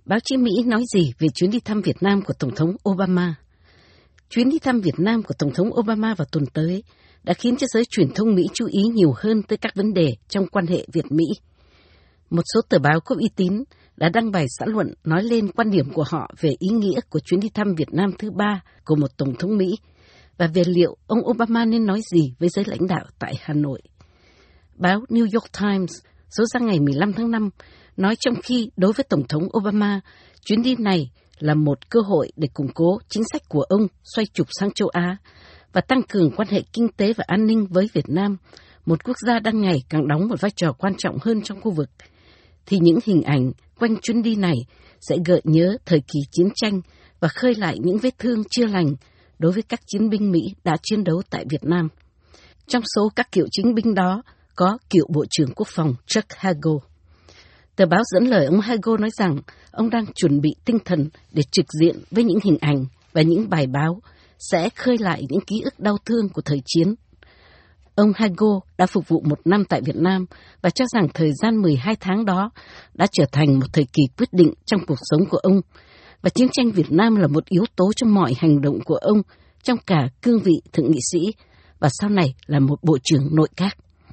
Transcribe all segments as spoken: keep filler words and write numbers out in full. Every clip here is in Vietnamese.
Báo chí Mỹ nói gì về chuyến đi thăm Việt Nam của Tổng thống Obama? Chuyến đi thăm Việt Nam của Tổng thống Obama vào tuần tới đã khiến cho giới truyền thông Mỹ chú ý nhiều hơn tới các vấn đề trong quan hệ Việt-Mỹ. Một số tờ báo có uy tín đã đăng bài xã luận nói lên quan điểm của họ về ý nghĩa của chuyến đi thăm Việt Nam thứ ba của một Tổng thống Mỹ và về liệu ông Obama nên nói gì với giới lãnh đạo tại Hà Nội. Báo New York Times số ra ngày mười lăm tháng năm nói trong khi đối với Tổng thống Obama, chuyến đi này là một cơ hội để củng cố chính sách của ông xoay trục sang châu Á và tăng cường quan hệ kinh tế và an ninh với Việt Nam, một quốc gia đang ngày càng đóng một vai trò quan trọng hơn trong khu vực, thì những hình ảnh quanh chuyến đi này sẽ gợi nhớ thời kỳ chiến tranh và khơi lại những vết thương chưa lành đối với các chiến binh Mỹ đã chiến đấu tại Việt Nam. Trong số các cựu chiến binh đó có cựu Bộ trưởng Quốc phòng Chuck Hagel. Tờ báo dẫn lời ông Hagel nói rằng ông đang chuẩn bị tinh thần để trực diện với những hình ảnh và những bài báo sẽ khơi lại những ký ức đau thương của thời chiến. Ông Hagel đã phục vụ một năm tại Việt Nam và cho rằng thời gian mười hai tháng đó đã trở thành một thời kỳ quyết định trong cuộc sống của ông, và chiến tranh Việt Nam là một yếu tố trong mọi hành động của ông trong cả cương vị thượng nghị sĩ và sau này là một bộ trưởng nội các.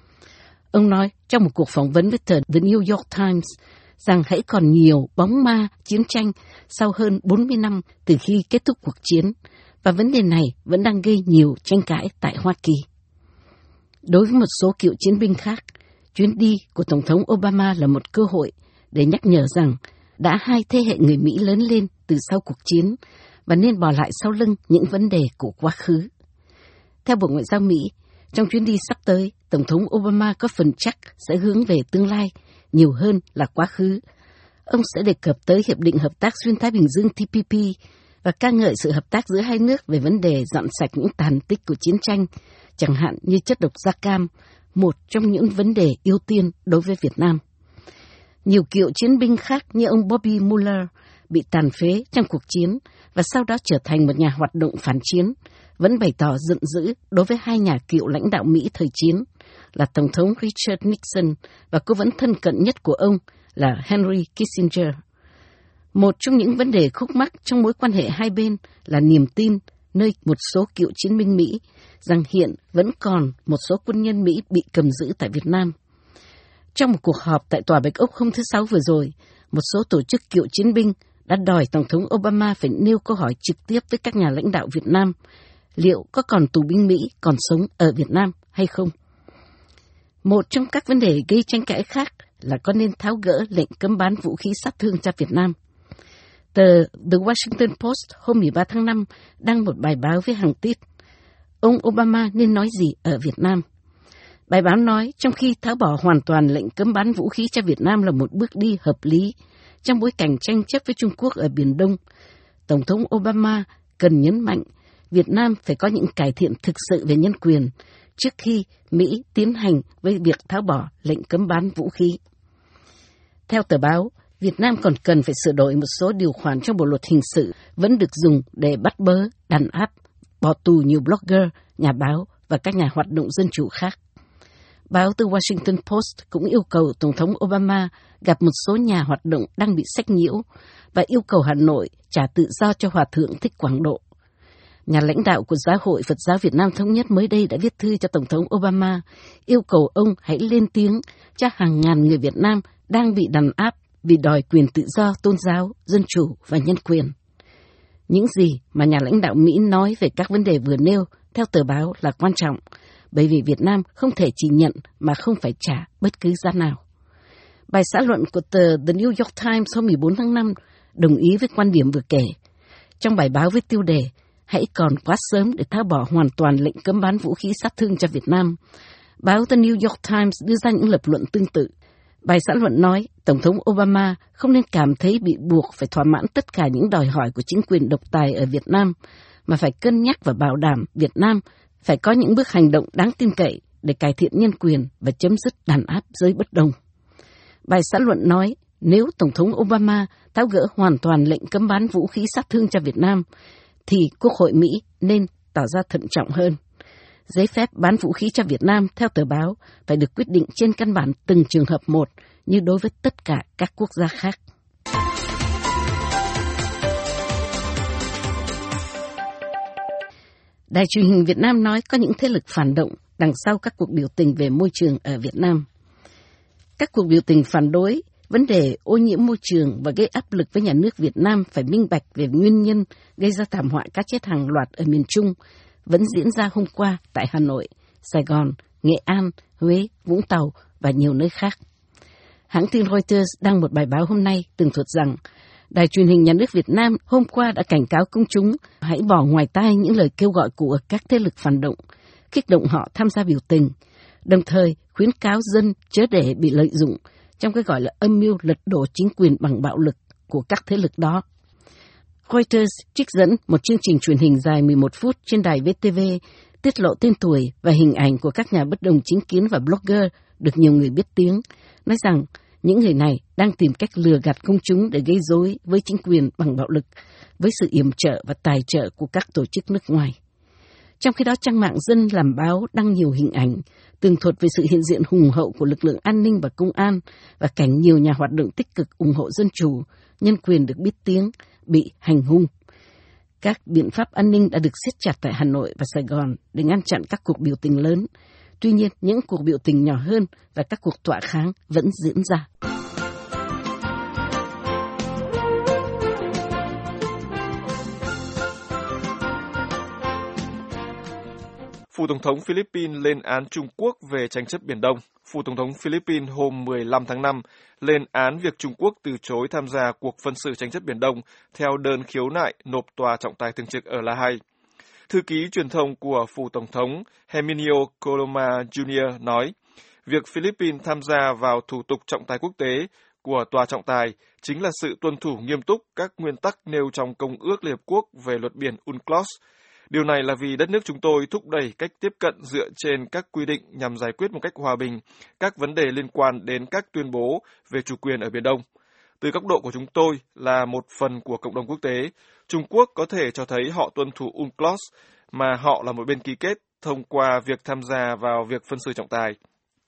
Ông nói trong một cuộc phỏng vấn với tờ The New York Times rằng hãy còn nhiều bóng ma chiến tranh sau hơn bốn mươi năm từ khi kết thúc cuộc chiến, và vấn đề này vẫn đang gây nhiều tranh cãi tại Hoa Kỳ. Đối với một số cựu chiến binh khác, chuyến đi của Tổng thống Obama là một cơ hội để nhắc nhở rằng đã hai thế hệ người Mỹ lớn lên từ sau cuộc chiến và nên bỏ lại sau lưng những vấn đề của quá khứ. Theo Bộ Ngoại giao Mỹ, trong chuyến đi sắp tới, Tổng thống Obama có phần chắc sẽ hướng về tương lai nhiều hơn là quá khứ. Ông sẽ đề cập tới Hiệp định Hợp tác Xuyên Thái Bình Dương T P P và ca ngợi sự hợp tác giữa hai nước về vấn đề dọn sạch những tàn tích của chiến tranh, chẳng hạn như chất độc da cam, một trong những vấn đề ưu tiên đối với Việt Nam. Nhiều cựu chiến binh khác như ông Bobby Mueller bị tàn phế trong cuộc chiến và sau đó trở thành một nhà hoạt động phản chiến, vẫn bày tỏ giận dữ đối với hai nhà cựu lãnh đạo Mỹ thời chiến là Tổng thống Richard Nixon và cố vấn thân cận nhất của ông là Henry Kissinger. Một trong những vấn đề khúc mắc trong mối quan hệ hai bên là niềm tin nơi một số cựu chiến binh Mỹ rằng hiện vẫn còn một số quân nhân Mỹ bị cầm giữ tại Việt Nam. Trong một cuộc họp tại Tòa Bạch Ốc hôm thứ Sáu vừa rồi, một số tổ chức cựu chiến binh đã đòi Tổng thống Obama phải nêu câu hỏi trực tiếp với các nhà lãnh đạo Việt Nam, liệu có còn tù binh Mỹ còn sống ở Việt Nam hay không? Một trong các vấn đề gây tranh cãi khác là có nên tháo gỡ lệnh cấm bán vũ khí sát thương cho Việt Nam. Tờ The Washington Post hôm mười ba tháng năm đăng một bài báo với hàng tít: ông Obama nên nói gì ở Việt Nam? Bài báo nói trong khi tháo bỏ hoàn toàn lệnh cấm bán vũ khí cho Việt Nam là một bước đi hợp lý trong bối cảnh tranh chấp với Trung Quốc ở Biển Đông, Tổng thống Obama cần nhấn mạnh Việt Nam phải có những cải thiện thực sự về nhân quyền trước khi Mỹ tiến hành với việc tháo bỏ lệnh cấm bán vũ khí. Theo tờ báo, Việt Nam còn cần phải sửa đổi một số điều khoản trong bộ luật hình sự vẫn được dùng để bắt bớ, đàn áp, bỏ tù nhiều blogger, nhà báo và các nhà hoạt động dân chủ khác. Báo The Washington Post cũng yêu cầu Tổng thống Obama gặp một số nhà hoạt động đang bị sách nhiễu và yêu cầu Hà Nội trả tự do cho Hòa thượng Thích Quảng Độ. Nhà lãnh đạo của Giáo hội Phật giáo Việt Nam Thống nhất mới đây đã viết thư cho Tổng thống Obama, yêu cầu ông hãy lên tiếng cho hàng ngàn người Việt Nam đang bị đàn áp vì đòi quyền tự do tôn giáo, dân chủ và nhân quyền. Những gì mà nhà lãnh đạo Mỹ nói về các vấn đề vừa nêu theo tờ báo là quan trọng, bởi vì Việt Nam không thể chỉ nhận mà không phải trả bất cứ giá nào. Bài xã luận của tờ The New York Times hôm mười bốn tháng năm đồng ý với quan điểm vừa kể. Trong bài báo với tiêu đề hãy còn quá sớm để tháo bỏ hoàn toàn lệnh cấm bán vũ khí sát thương cho Việt Nam, báo The New York Times đưa ra những lập luận tương tự. Bài xã luận nói Tổng thống Obama không nên cảm thấy bị buộc phải thỏa mãn tất cả những đòi hỏi của chính quyền độc tài ở Việt Nam, mà phải cân nhắc và bảo đảm Việt Nam phải có những bước hành động đáng tin cậy để cải thiện nhân quyền và chấm dứt đàn áp giới bất đồng. Bài xã luận nói nếu Tổng thống Obama tháo gỡ hoàn toàn lệnh cấm bán vũ khí sát thương cho Việt Nam, thì Quốc hội Mỹ nên tỏ ra thận trọng hơn. Giấy phép bán vũ khí cho Việt Nam, theo tờ báo, phải được quyết định trên căn bản từng trường hợp một, như đối với tất cả các quốc gia khác. Đài truyền hình Việt Nam nói có những thế lực phản động đằng sau các cuộc biểu tình về môi trường ở Việt Nam. Các cuộc biểu tình phản đối vấn đề ô nhiễm môi trường và gây áp lực với nhà nước Việt Nam phải minh bạch về nguyên nhân gây ra thảm họa cá chết hàng loạt ở miền Trung vẫn diễn ra hôm qua tại Hà Nội, Sài Gòn, Nghệ An, Huế, Vũng Tàu và nhiều nơi khác. Hãng tin Reuters đăng một bài báo hôm nay tường thuật rằng Đài truyền hình nhà nước Việt Nam hôm qua đã cảnh cáo công chúng hãy bỏ ngoài tai những lời kêu gọi của các thế lực phản động, kích động họ tham gia biểu tình, đồng thời khuyến cáo dân chớ để bị lợi dụng trong cái gọi là âm mưu lật đổ chính quyền bằng bạo lực của các thế lực đó. Reuters trích dẫn một chương trình truyền hình dài mười một phút trên đài vê tê vê tiết lộ tên tuổi và hình ảnh của các nhà bất đồng chính kiến và blogger được nhiều người biết tiếng, nói rằng những người này đang tìm cách lừa gạt công chúng để gây rối với chính quyền bằng bạo lực, với sự yểm trợ và tài trợ của các tổ chức nước ngoài. Trong khi đó, trang mạng Dân làm báo đăng nhiều hình ảnh, tường thuật về sự hiện diện hùng hậu của lực lượng an ninh và công an và cảnh nhiều nhà hoạt động tích cực ủng hộ dân chủ, nhân quyền được biết tiếng, bị hành hung. Các biện pháp an ninh đã được siết chặt tại Hà Nội và Sài Gòn để ngăn chặn các cuộc biểu tình lớn. Tuy nhiên, những cuộc biểu tình nhỏ hơn và các cuộc tọa kháng vẫn diễn ra. Phủ Tổng thống Philippines lên án Trung Quốc về tranh chấp Biển Đông. Phủ Tổng thống Philippines hôm mười lăm tháng năm lên án việc Trung Quốc từ chối tham gia cuộc phân xử tranh chấp Biển Đông theo đơn khiếu nại nộp tòa trọng tài thường trực ở La Hay. Thư ký truyền thông của Phủ Tổng thống Herminio Coloma Junior nói, việc Philippines tham gia vào thủ tục trọng tài quốc tế của tòa trọng tài chính là sự tuân thủ nghiêm túc các nguyên tắc nêu trong Công ước Liên Hợp Quốc về luật biển UNCLOS. Điều này là vì đất nước chúng tôi thúc đẩy cách tiếp cận dựa trên các quy định nhằm giải quyết một cách hòa bình các vấn đề liên quan đến các tuyên bố về chủ quyền ở Biển Đông. Từ góc độ của chúng tôi là một phần của cộng đồng quốc tế, Trung Quốc có thể cho thấy họ tuân thủ UNCLOS mà họ là một bên ký kết thông qua việc tham gia vào việc phân xử trọng tài.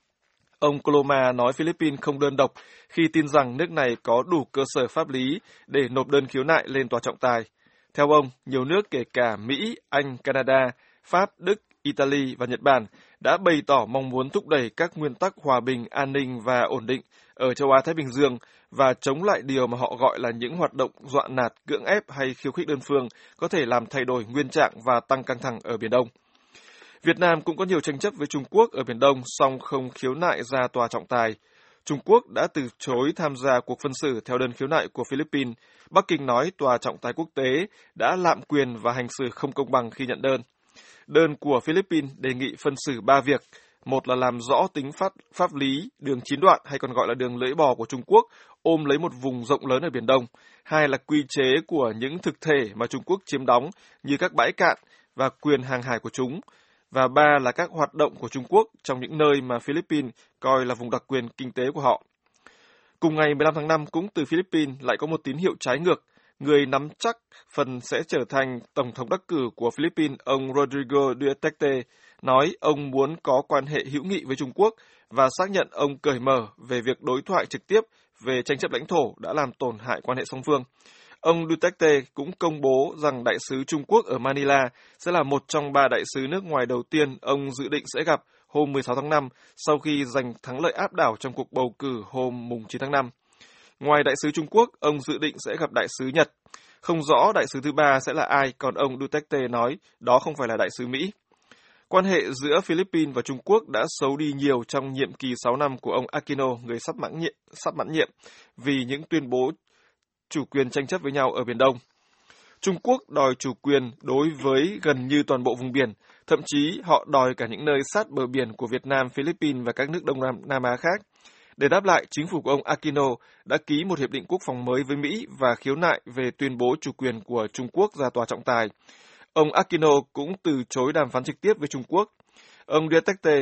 Ông Coloma nói Philippines không đơn độc khi tin rằng nước này có đủ cơ sở pháp lý để nộp đơn khiếu nại lên tòa trọng tài. Theo ông, nhiều nước kể cả Mỹ, Anh, Canada, Pháp, Đức, Italy và Nhật Bản đã bày tỏ mong muốn thúc đẩy các nguyên tắc hòa bình, an ninh và ổn định ở châu Á-Thái Bình Dương và chống lại điều mà họ gọi là những hoạt động dọa nạt, cưỡng ép hay khiêu khích đơn phương có thể làm thay đổi nguyên trạng và tăng căng thẳng ở Biển Đông. Việt Nam cũng có nhiều tranh chấp với Trung Quốc ở Biển Đông, song không khiếu nại ra tòa trọng tài. Trung Quốc đã từ chối tham gia cuộc phân xử theo đơn khiếu nại của Philippines. Bắc Kinh nói tòa trọng tài quốc tế đã lạm quyền và hành xử không công bằng khi nhận đơn. Đơn của Philippines đề nghị phân xử ba việc. Một là làm rõ tính pháp, pháp lý đường chín đoạn hay còn gọi là đường lưỡi bò của Trung Quốc ôm lấy một vùng rộng lớn ở Biển Đông. Hai là quy chế của những thực thể mà Trung Quốc chiếm đóng như các bãi cạn và quyền hàng hải của chúng. Và ba là các hoạt động của Trung Quốc trong những nơi mà Philippines coi là vùng đặc quyền kinh tế của họ. Cùng ngày mười lăm tháng năm, cũng từ Philippines lại có một tín hiệu trái ngược. Người nắm chắc phần sẽ trở thành Tổng thống đắc cử của Philippines, ông Rodrigo Duterte, nói ông muốn có quan hệ hữu nghị với Trung Quốc và xác nhận ông cởi mở về việc đối thoại trực tiếp về tranh chấp lãnh thổ đã làm tổn hại quan hệ song phương. Ông Duterte cũng công bố rằng đại sứ Trung Quốc ở Manila sẽ là một trong ba đại sứ nước ngoài đầu tiên ông dự định sẽ gặp hôm mười sáu tháng năm sau khi giành thắng lợi áp đảo trong cuộc bầu cử hôm chín tháng năm. Ngoài đại sứ Trung Quốc, ông dự định sẽ gặp đại sứ Nhật. Không rõ đại sứ thứ ba sẽ là ai, còn ông Duterte nói đó không phải là đại sứ Mỹ. Quan hệ giữa Philippines và Trung Quốc đã xấu đi nhiều trong nhiệm kỳ sáu năm của ông Aquino, người sắp mãn nhiệm, sắp mãn nhiệm vì những tuyên bố chủ quyền tranh chấp với nhau ở Biển Đông. Trung Quốc đòi chủ quyền đối với gần như toàn bộ vùng biển, thậm chí họ đòi cả những nơi sát bờ biển của Việt Nam, Philippines và các nước Đông Nam, Nam Á khác. Để đáp lại, chính phủ của ông Aquino đã ký một hiệp định quốc phòng mới với Mỹ và khiếu nại về tuyên bố chủ quyền của Trung Quốc ra tòa trọng tài. Ông Aquino cũng từ chối đàm phán trực tiếp với Trung Quốc. Ông Duterte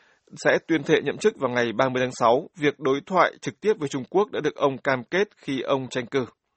sẽ tuyên thệ nhậm chức vào ngày ba mươi tháng sáu. Việc đối thoại trực tiếp với Trung Quốc đã được ông cam kết khi ông tranh cử.